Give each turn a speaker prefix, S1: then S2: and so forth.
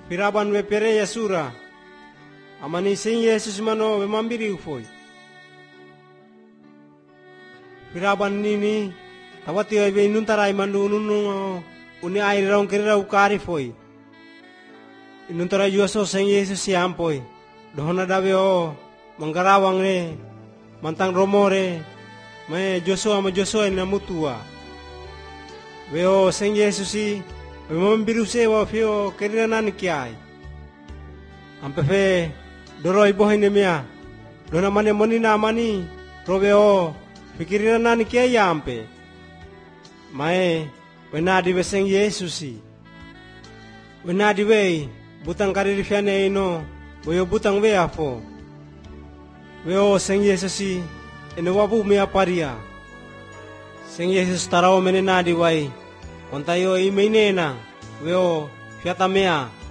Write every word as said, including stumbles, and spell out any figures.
S1: Piraban we pereya sura. Amani Sing Yesus mano we mambiri ufoi. Piraban nini tawati we inuntarai mandu nunu uni air raung kira ukari foi. Inuntara yuaso Sing Yesus siampoi. Dohona dawe o manggarawang re mantang romore me Joshua ma Joshua na mutua. Weo Sing Yesus si we mambiru se wa fio kira nani kiai. Ampe fe doroi bohine mia. Dona mane monina mani robeo fikirina nani kiai ampe. Mae wenadi we Sing Yesus si. Wenadi we butang kariri fiane ino boyo butang we afo. Weo Sing Yesus si ene wabu mea paria. Sing Yesus tarao menenadi wai. Kontayo imenena weo fiata mea